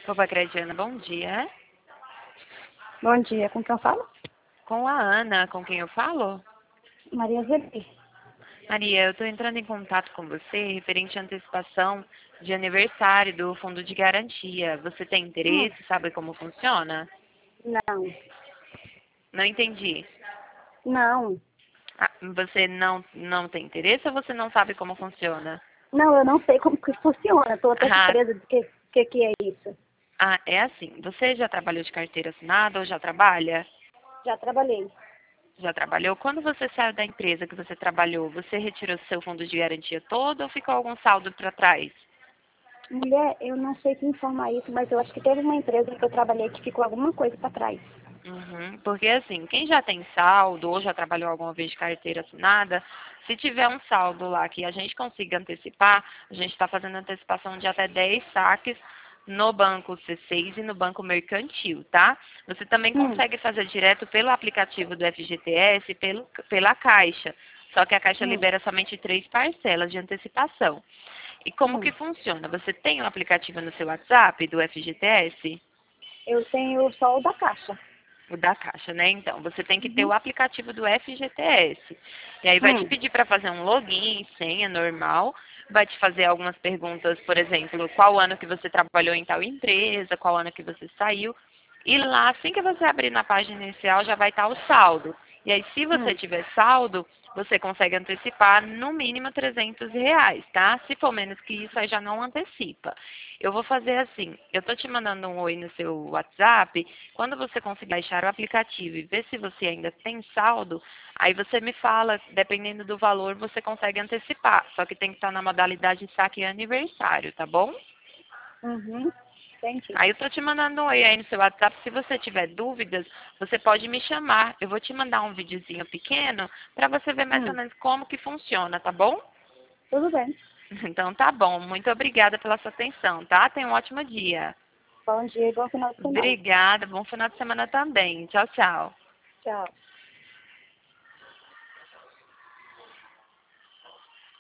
Opa, Crediana, bom dia. Bom dia, com quem eu falo? Com a Ana, com quem eu falo? Maria Zeli. Maria, eu estou entrando em contato com você referente à antecipação de aniversário do Fundo de Garantia. Você tem interesse? Sabe como funciona? Não, Não entendi. não. Ah, você não tem interesse ou você não sabe como funciona? Não, eu não sei como que funciona. Estou até Ah, surpresa do que é isso. é assim. Você já trabalhou de carteira assinada ou já trabalha? Já trabalhei. Já trabalhou? Quando você saiu da empresa que você trabalhou, você retirou seu fundo de garantia todo ou ficou algum saldo para trás? Mulher, eu não sei te informar isso, mas eu acho que teve uma empresa que eu trabalhei que ficou alguma coisa para trás. Uhum, porque assim, quem já tem saldo ou já trabalhou alguma vez de carteira assinada, se tiver um saldo lá que a gente consiga antecipar, a gente está fazendo antecipação de até 10 saques no banco C6 e no banco mercantil, tá? Você também Hum, consegue fazer direto pelo aplicativo do FGTS e pela Caixa. Só que a Caixa hum, libera somente 3 parcelas de antecipação. E como que hum. funciona? Você tem um aplicativo no seu WhatsApp do FGTS? Eu tenho só o da Caixa. O da Caixa, né? Então, você tem que ter o Uhum. aplicativo do FGTS. E aí vai te Hum, pedir para fazer um login, senha normal, vai te fazer algumas perguntas, por exemplo, qual ano que você trabalhou em tal empresa, qual ano que você saiu. E lá, assim que você abrir na página inicial, já vai estar o saldo. E aí, se você hum, tiver saldo, você consegue antecipar no mínimo R$ 300, tá? Se for menos que isso, aí já não antecipa. Eu vou fazer assim, eu tô te mandando um oi no seu WhatsApp, quando você conseguir baixar o aplicativo e ver se você ainda tem saldo, aí você me fala, dependendo do valor, você consegue antecipar. Só que tem que estar na modalidade saque aniversário, tá bom? uhum. Entendi. Aí eu tô te mandando um oi aí no seu WhatsApp. Se você tiver dúvidas, você pode me chamar. Eu vou te mandar um videozinho pequeno para você ver mais ou Hum, menos como que funciona, tá bom? tudo bem. Então tá bom. Muito obrigada pela sua atenção, tá? Tenha um ótimo dia. Bom dia e bom final de semana. Obrigada. Bom final de semana também. Tchau, tchau. Tchau.